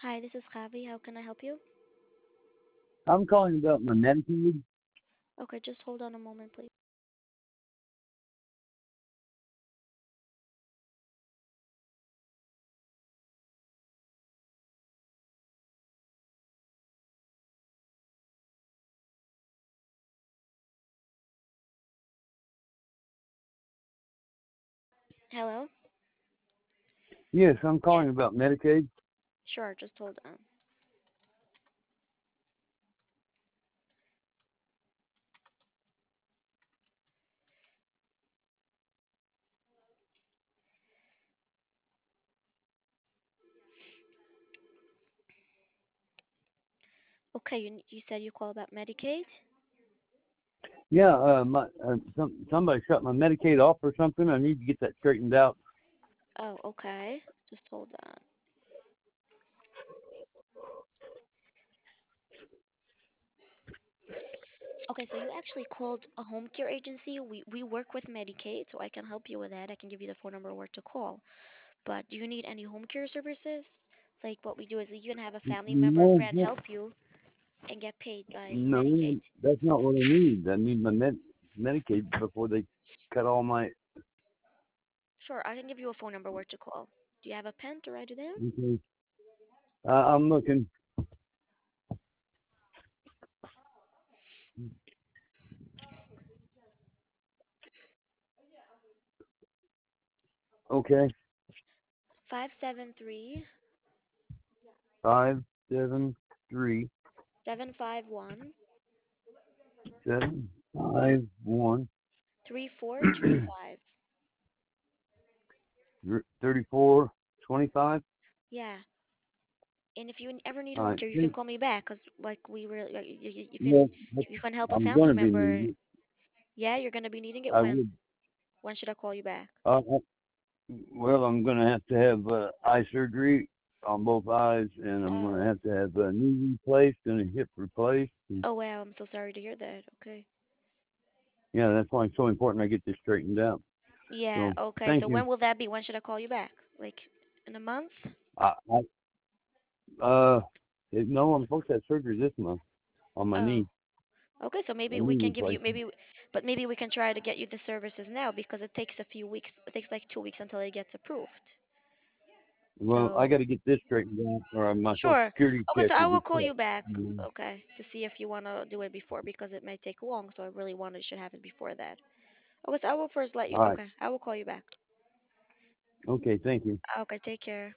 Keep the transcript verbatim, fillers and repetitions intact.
Hi, this is Javi. How can I help you? I'm calling about my Medicaid. Okay, just hold on a moment, please. Hello? Yes, I'm Yes. calling about Medicaid. Sure, just hold on. Okay, you you said you call about Medicaid? Yeah, uh, my uh, some somebody shut my Medicaid off or something. I need to get that straightened out. Oh, okay. Just hold on. Okay, so you actually called a home care agency. We we work with Medicaid, so I can help you with that. I can give you the phone number where to call. But do you need any home care services? Like what we do is you can have a family member or No, friend no, help you and get paid by Medicaid. no, that's not what I need. I need my med- Medicaid before they cut all my. Sure, I can give you a phone number where to call. Do you have a pen to write it down? Okay. Uh, I'm looking. Okay, Five seven three five seven three seven five one seven five one three four two five. thirty four twenty five. Yeah. And if you ever need All home right. care, you can Thank- call me back 'cause like we were, like, you, you, you can Well, you can help a I'm family gonna be member. needing it. Yeah, you're gonna be needing it I when? would. When should I call you back? Uh, Well, I'm going to have to have uh, eye surgery on both eyes, and I'm going to Oh. have to have a knee replaced and a hip replaced. And, Oh wow, I'm so sorry to hear that. Okay. yeah, that's why it's so important I get this straightened out. Yeah. So, Okay. thank So you. when will that be? When should I call you back? Like in a month? I, I uh, it, no, I'm supposed to have surgery this month on my Oh. knee, Okay. So a maybe we knee can give you replacement. maybe, but maybe we can try to get you the services now because it takes a few weeks. It takes like two weeks until it gets approved. Well, I So got to get this straightened out, or my Social sure. Security Okay, check so I will will be call cut. you back, Mhm. okay, to see if you want to do it before because it may take long. So I really wanted should have it before that. Okay, so I will first let you. All right. Okay, I will call you back. Okay. Thank you. Okay, take care.